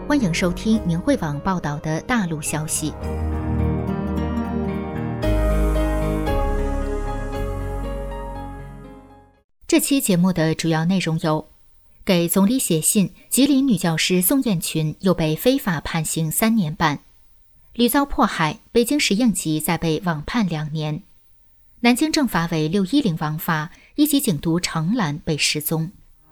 欢迎收听明慧网报道的大陆消息。这期节目的主要内容有：给总理写信，吉林女教师宋艳群又被非法判刑3年半；屡遭迫害，北京市应急再被网判2年；南京政法委610王法，1级警督程兰被失踪。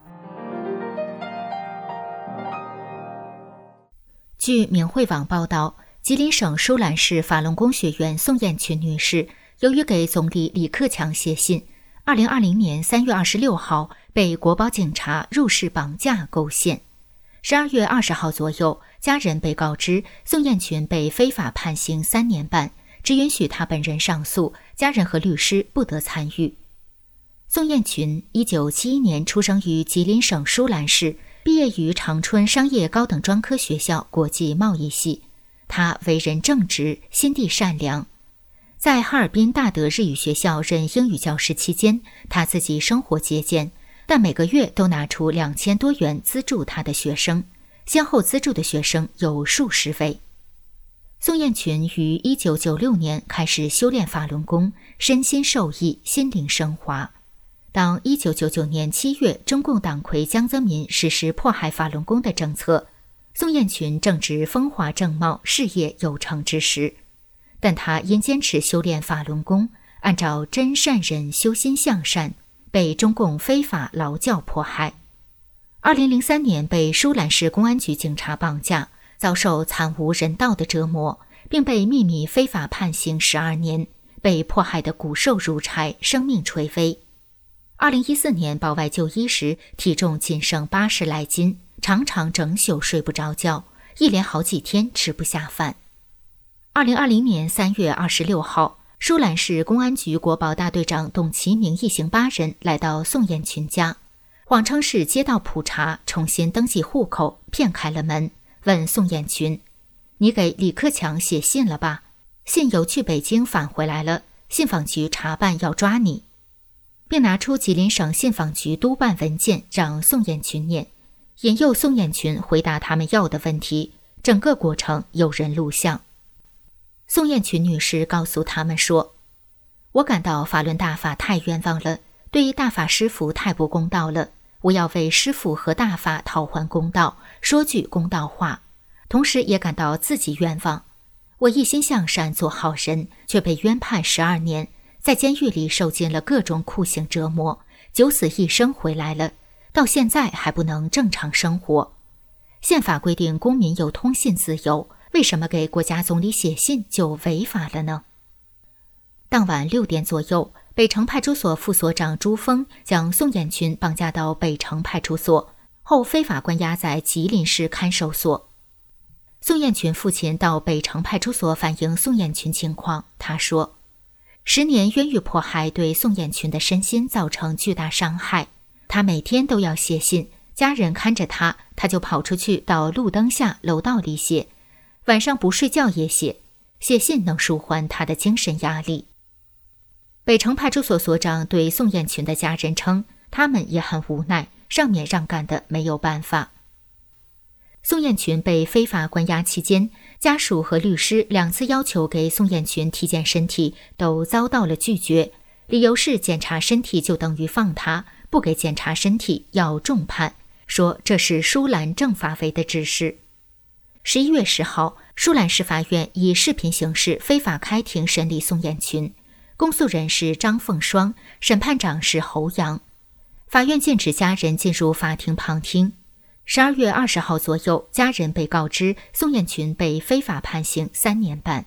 据明慧网报道，吉林省舒兰市法轮功学员宋艳群女士，由于给总理李克强写信，2020年3月26号被国保警察入室绑架构陷。12月20号左右，家人被告知宋艳群被非法判刑3年半，只允许她本人上诉，家人和律师不得参与。宋艳群1971年出生于吉林省舒兰市，毕业于长春商业高等专科学校国际贸易系。她为人正直，心地善良。在哈尔滨大德日语学校任英语教师期间，她自己生活节俭，但每个月都拿出2000多元资助她的学生，先后资助的学生有数十位。宋艳群于1996年开始修炼法轮功，身心受益，心灵升华。当1999年7月中共党魁江泽民实施迫害法轮功的政策，宋艳群正值风华正茂，事业有成之时，但她因坚持修炼法轮功，按照真善忍修心向善，被中共非法劳教迫害。2003年被舒兰市公安局警察绑架，遭受惨无人道的折磨，并被秘密非法判刑12年，被迫害得骨瘦如柴，生命垂危。2014年保外就医时，体重仅剩80来斤，常常整宿睡不着觉，一连好几天吃不下饭。2020年3月26号，舒兰市公安局国保大队长董其明一行8人来到宋艳群家，谎称是接到普查，重新登记户口，骗开了门，问宋艳群：“你给李克强写信了吧？信邮去北京返回来了，信访局查办要抓你。”并拿出吉林省信访局督办文件让宋艳群念，引诱宋艳群回答他们要的问题，整个过程有人录像。宋艳群女士告诉他们说：“我感到法轮大法太冤枉了，对大法师父太不公道了，我要为师父和大法讨还公道，说句公道话，同时也感到自己冤枉。我一心向善做好人，却被冤判12年，在监狱里受尽了各种酷刑折磨，九死一生回来了，到现在还不能正常生活。宪法规定公民有通信自由，为什么给国家总理写信就违法了呢？”当晚6点左右，北城派出所副所长朱峰将宋艳群绑架到北城派出所，后非法关押在吉林市看守所。宋艳群父亲到北城派出所反映宋艳群情况，他说：“10年冤狱迫害对宋艳群的身心造成巨大伤害，他每天都要写信，家人看着他，他就跑出去到路灯下楼道里写，晚上不睡觉也写，写信能舒缓他的精神压力。”北城派出所所长对宋艳群的家人称，他们也很无奈，上面让干的没有办法。宋艳群被非法关押期间，家属和律师2次要求给宋艳群体检身体，都遭到了拒绝，理由是检查身体就等于放他，不给检查身体要重判，说这是舒兰政法委的指示。11月10号，舒兰市法院以视频形式非法开庭审理宋艳群，公诉人是张凤双，审判长是侯阳。法院禁止家人进入法庭旁听。12月20号左右，家人被告知宋艳群被非法判刑3年半。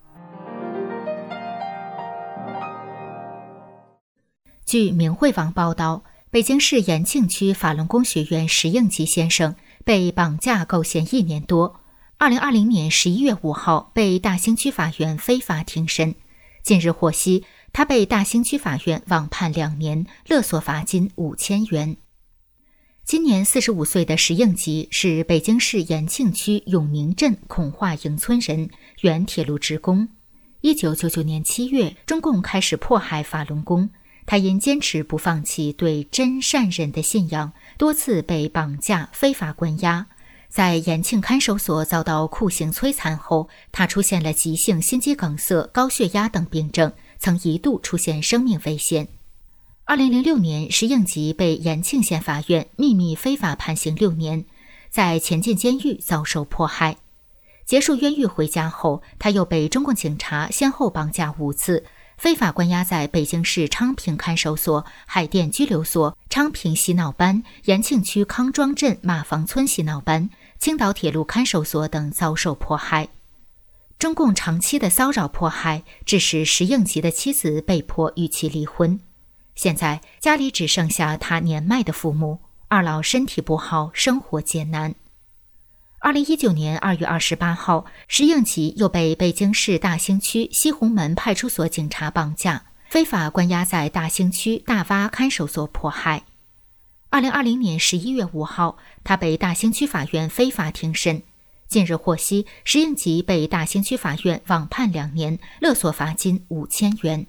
据明慧网报道，北京市延庆区法轮功学员石应吉先生被绑架构陷1年多，2020年11月5号被大兴区法院非法庭审。近日获悉，他被大兴区法院网判2年，勒索罚金5000元。今年45岁的石应吉是北京市延庆区永宁镇孔化营村人，原铁路职工。1999年7月，中共开始迫害法轮功，他因坚持不放弃对真善忍的信仰，多次被绑架、非法关押。 在延庆看守所遭到酷刑摧残后，他出现了急性心肌梗塞、高血压等病症，曾一度出现生命危险。2006年，石映吉被延庆县法院秘密非法判刑6年，在前进监狱遭受迫害。结束冤狱回家后，他又被中共警察先后绑架5次，非法关押在北京市昌平看守所、海淀拘留所、昌平洗脑班、延庆区康庄镇马房村洗脑班、青岛铁路看守所等遭受迫害。中共长期的骚扰迫害，致使石映吉的妻子被迫与其离婚。现在家里只剩下他年迈的父母，二老身体不好，生活艰难。2019年2月28号，石映吉又被北京市大兴区西红门派出所警察绑架，非法关押在大兴区大洼看守所迫害。2020年11月5号，他被大兴区法院非法庭审。近日获悉，石映吉被大兴区法院网判2年，勒索罚金5000元。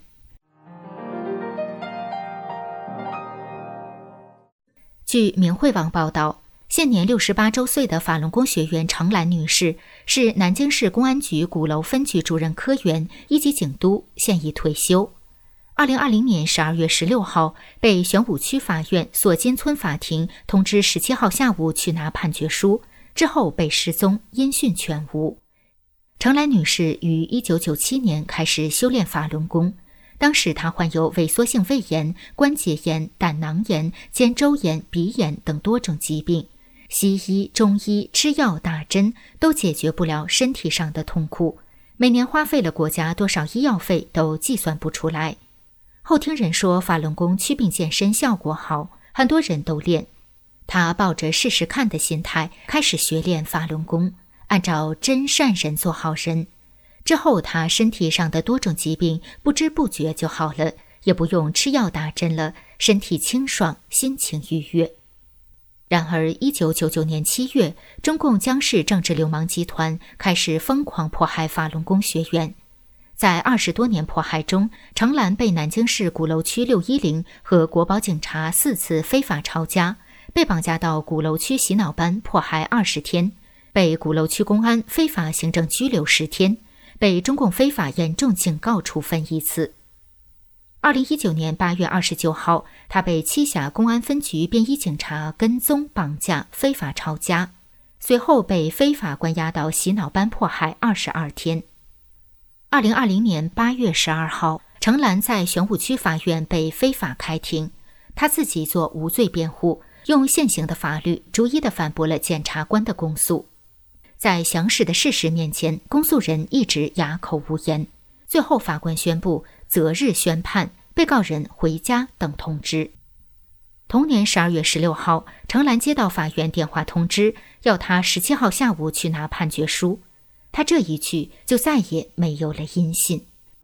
据明慧网报道，现年68周岁的法轮功学员程兰女士是南京市公安局鼓楼分局主任科员，1级警督，现已退休。2020年12月16号，被玄武区法院锁金村法庭通知17号下午去拿判决书，之后被失踪，音讯全无。程兰女士于1997年开始修炼法轮功，当时她患有萎缩性胃炎、关节炎、胆囊炎、肩周炎、鼻炎等多种疾病，西医、中医、吃药、打针都解决不了身体上的痛苦，每年花费了国家多少医药费都计算不出来。后听人说法轮功祛病健身效果好，很多人都练。他抱着试试看的心态开始学练法轮功，按照真善人做好人。之后他身体上的多种疾病不知不觉就好了，也不用吃药打针了，身体清爽，心情愉悦。然而1999年7月，中共江氏政治流氓集团开始疯狂迫害法轮功学员。在20多年迫害中，程兰被南京市鼓楼区610和国保警察4次非法抄家，被绑架到鼓楼区洗脑班迫害20天，被鼓楼区公安非法行政拘留10天，被中共非法严重警告处分1次。2019年8月29号，他被栖霞公安分局便衣警察跟踪绑架非法抄家，随后被非法关押到洗脑班迫害22天。2020年8月12号，程兰在玄武区法院被非法开庭，他自己做无罪辩护，用现行的法律逐一地反驳了检察官的公诉。在详实的事实面前，公诉人一直哑口无言。最后法官宣布择日宣判，被告人回家等通知。同年12月16号，程兰接到法院电话通知，要他17号下午去拿判决书。他这一去就再也没有了音信。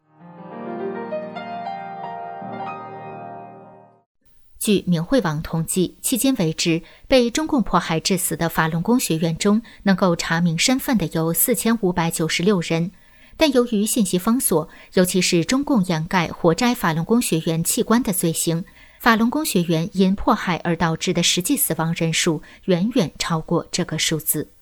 据明慧网统计，迄今为止，被中共迫害致死的法轮功学员中，能够查明身份的有4596人。但由于信息封锁，尤其是中共掩盖活摘法轮功学员器官的罪行，法轮功学员因迫害而导致的实际死亡人数远远超过这个数字。